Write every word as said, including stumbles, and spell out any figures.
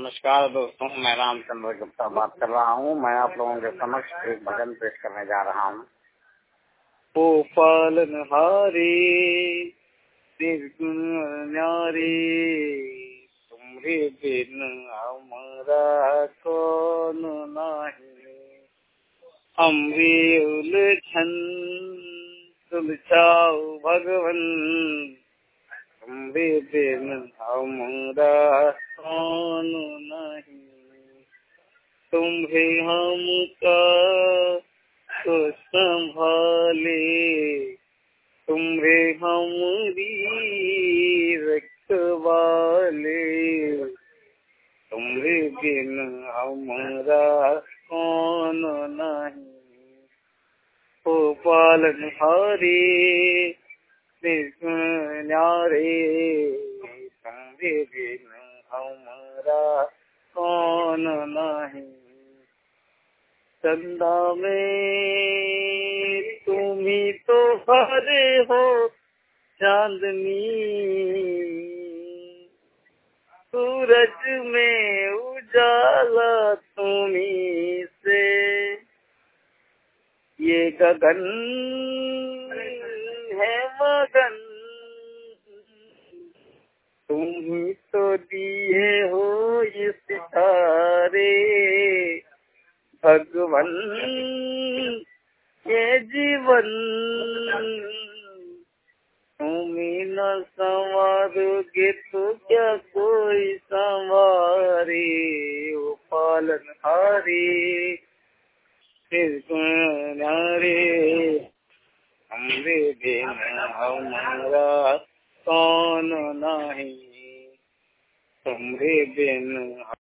नमस्कार दोस्तों, मैं रामचंद्र गुप्ता बात कर रहा हूँ। मैं आप लोगों के समक्ष एक भजन पेश करने जा रहा हूँ। ओ पालनहारी निर्गुण न्यारी, तुम्हारे बिन हमारा कौन नाही। अम्री उलझन सुलझाओ भगवन, तुम्हारे बिन हमारा कौन नहीं। तुम्हें हमका तो संभाले, तुम्हें हमारी रखवाले, तुम्हारे बिन हमारा कौन नहीं। ओ पालनहारी न्यारे, तुम्हारे बिन हमारा कौन नहीं। चंदा में तुम ही तो हरे हो चांदनी, सूरज में उजाला तुम्ही से, ये गगन है मगन, तुम ही तो दिए हो ये सितारे। भगवन ये जीवन तुम ही न संवारोगे तो क्या कोई संवारे। ओ पालनहारी न्यारे, हमरे बिन हमारा कौन नहीं। तुम्हारे बिन